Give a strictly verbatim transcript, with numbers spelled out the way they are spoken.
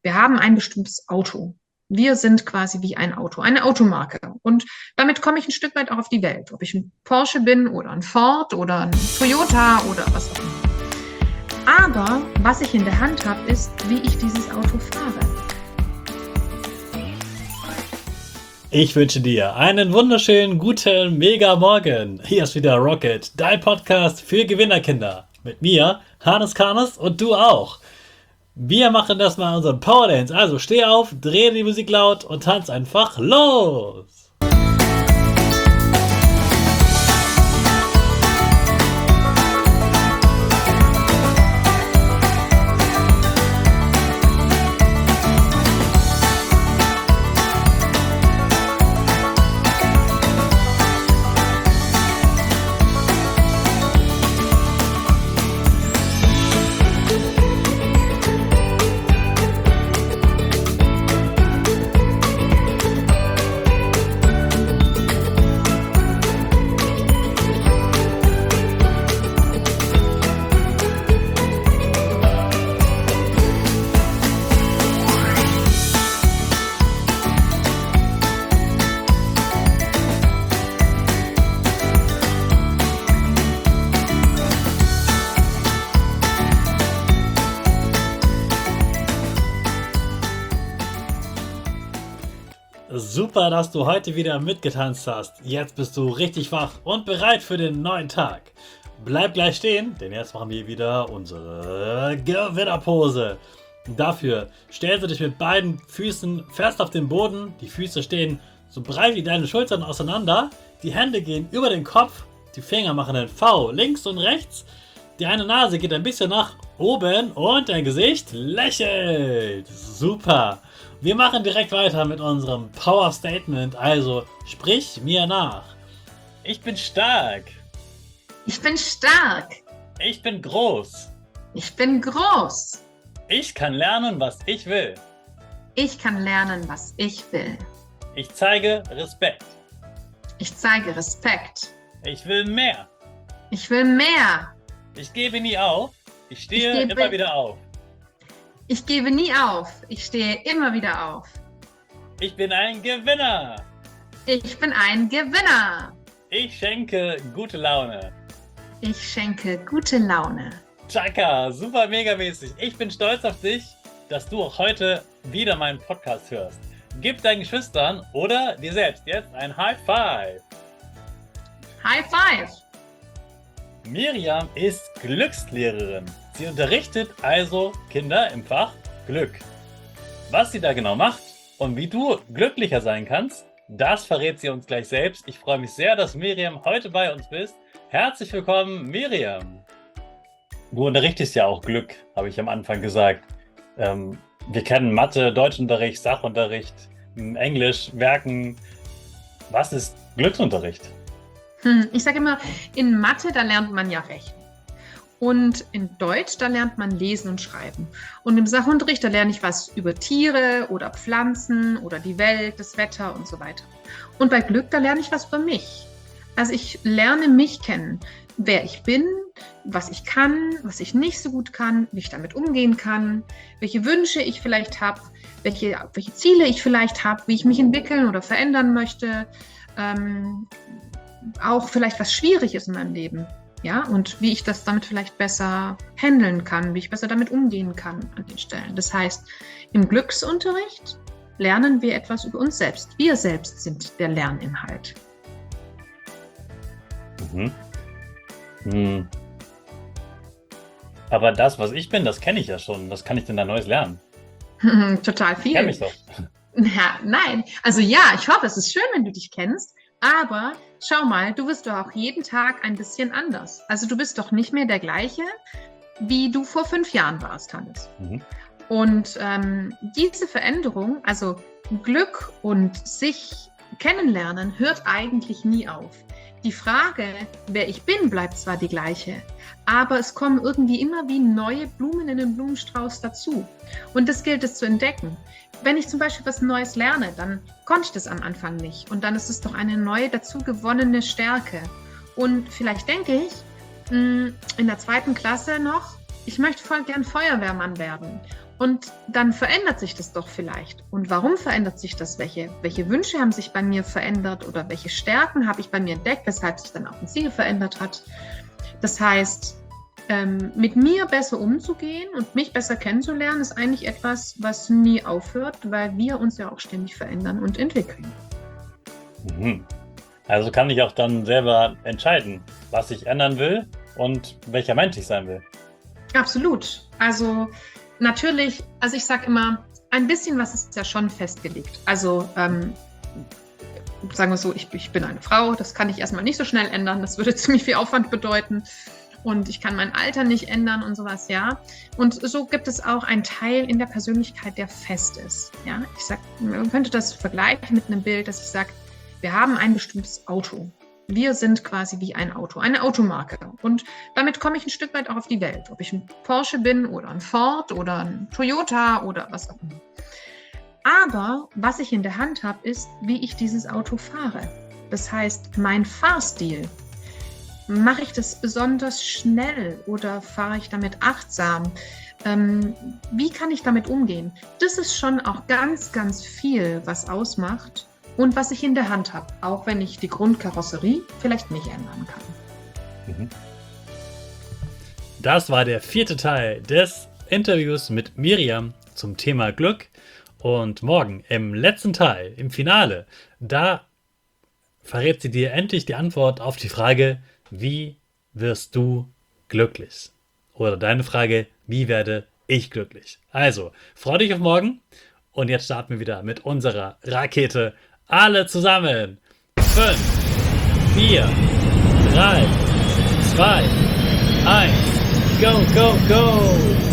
Wir haben ein bestimmtes Auto. Wir sind quasi wie ein Auto, eine Automarke. Und damit komme ich ein Stück weit auch auf die Welt. Ob ich ein Porsche bin oder ein Ford oder ein Toyota oder was auch immer. Aber was ich in der Hand habe, ist, wie ich dieses Auto fahre. Ich wünsche dir einen wunderschönen, guten, mega Morgen. Hier ist wieder Rocket, dein Podcast für Gewinnerkinder. Mit mir, Hannes Karnes und du auch. Wir machen das mal unseren Power Dance. Also steh auf, dreh die Musik laut und tanz einfach los. Super, dass du heute wieder mitgetanzt hast. Jetzt bist du richtig wach und bereit für den neuen Tag. Bleib gleich stehen, denn jetzt machen wir wieder unsere Gewinnerpose. Dafür stellst du dich mit beiden Füßen fest auf den Boden. Die Füße stehen so breit wie deine Schultern auseinander. Die Hände gehen über den Kopf. Die Finger machen ein V links und rechts. Die eine Nase geht ein bisschen nach oben und dein Gesicht lächelt. Super. Wir machen direkt weiter mit unserem Power Statement, also sprich mir nach. Ich bin stark. Ich bin stark. Ich bin groß. Ich bin groß. Ich kann lernen, was ich will. Ich kann lernen, was ich will. Ich zeige Respekt. Ich zeige Respekt. Ich will mehr. Ich will mehr. Ich gebe nie auf. Ich stehe Ich gebe- immer wieder auf. Ich gebe nie auf. Ich stehe immer wieder auf. Ich bin ein Gewinner. Ich bin ein Gewinner. Ich schenke gute Laune. Ich schenke gute Laune. Chaka, super megamäßig. Ich bin stolz auf dich, dass du auch heute wieder meinen Podcast hörst. Gib deinen Geschwistern oder dir selbst jetzt ein High Five. High five. Miriam ist Glückslehrerin. Sie unterrichtet also Kinder im Fach Glück. Was sie da genau macht und wie du glücklicher sein kannst, das verrät sie uns gleich selbst. Ich freue mich sehr, dass Miriam heute bei uns bist. Herzlich willkommen, Miriam. Du unterrichtest ja auch Glück, habe ich am Anfang gesagt. Ähm, wir kennen Mathe, Deutschunterricht, Sachunterricht, Englisch, Werken. Was ist Glücksunterricht? Hm, ich sage immer, in Mathe, da lernt man ja Rechnen. Und in Deutsch, da lernt man Lesen und Schreiben. Und im Sachunterricht, da lerne ich was über Tiere oder Pflanzen oder die Welt, das Wetter und so weiter. Und bei Glück, da lerne ich was über mich. Also ich lerne mich kennen, wer ich bin, was ich kann, was ich nicht so gut kann, wie ich damit umgehen kann, welche Wünsche ich vielleicht habe, welche, welche Ziele ich vielleicht habe, wie ich mich entwickeln oder verändern möchte. Ähm, auch vielleicht was schwierig ist in meinem Leben. Ja, und wie ich das damit vielleicht besser handeln kann, wie ich besser damit umgehen kann an den Stellen. Das heißt, im Glücksunterricht lernen wir etwas über uns selbst. Wir selbst sind der Lerninhalt. Mhm. Hm. Aber das, was ich bin, das kenne ich ja schon. Was kann ich denn da Neues lernen? Total viel. Ich kenne mich doch. Ja, nein, also ja, ich hoffe, es ist schön, wenn du dich kennst, aber schau mal, du bist doch auch jeden Tag ein bisschen anders. Also du bist doch nicht mehr der gleiche, wie du vor fünf Jahren warst, Hannes. Mhm. Und ähm, diese Veränderung, also Glück und sich kennenlernen, hört eigentlich nie auf. Die Frage, wer ich bin, bleibt zwar die gleiche, aber es kommen irgendwie immer wie neue Blumen in den Blumenstrauß dazu. Und das gilt es zu entdecken. Wenn ich zum Beispiel was Neues lerne, dann konnte ich das am Anfang nicht. Und dann ist es doch eine neue, dazu gewonnene Stärke. Und vielleicht denke ich, mh, in der zweiten Klasse noch, ich möchte voll gern Feuerwehrmann werden. Und dann verändert sich das doch vielleicht. Und warum verändert sich das? Welche, welche Wünsche haben sich bei mir verändert oder welche Stärken habe ich bei mir entdeckt, weshalb sich dann auch ein Ziel verändert hat? Das heißt, ähm, mit mir besser umzugehen und mich besser kennenzulernen, ist eigentlich etwas, was nie aufhört, weil wir uns ja auch ständig verändern und entwickeln. Mhm. Also kann ich auch dann selber entscheiden, was ich ändern will und welcher Mensch ich sein will. Absolut. Also natürlich, also ich sage immer, ein bisschen was ist ja schon festgelegt. Also ähm, sagen wir so, ich, ich bin eine Frau, das kann ich erstmal nicht so schnell ändern, das würde ziemlich viel Aufwand bedeuten und ich kann mein Alter nicht ändern und sowas, ja. Und so gibt es auch einen Teil in der Persönlichkeit, der fest ist. Ja? Ich sag, man könnte das vergleichen mit einem Bild, dass ich sage, wir haben ein bestimmtes Auto. Wir sind quasi wie ein Auto, eine Automarke. Und damit komme ich ein Stück weit auch auf die Welt. Ob ich ein Porsche bin oder ein Ford oder ein Toyota oder was auch immer. Aber was ich in der Hand habe, ist, wie ich dieses Auto fahre. Das heißt, mein Fahrstil. Mache ich das besonders schnell oder fahre ich damit achtsam? Ähm, wie kann ich damit umgehen? Das ist schon auch ganz, ganz viel, was ausmacht. Und was ich in der Hand habe, auch wenn ich die Grundkarosserie vielleicht nicht ändern kann. Das war der vierte Teil des Interviews mit Miriam zum Thema Glück. Und morgen im letzten Teil, im Finale, da verrät sie dir endlich die Antwort auf die Frage, wie wirst du glücklich? Oder deine Frage, wie werde ich glücklich? Also, freu dich auf morgen. Und jetzt starten wir wieder mit unserer Rakete. Alle zusammen. fünf, vier, drei, zwei, eins. Go, go, go!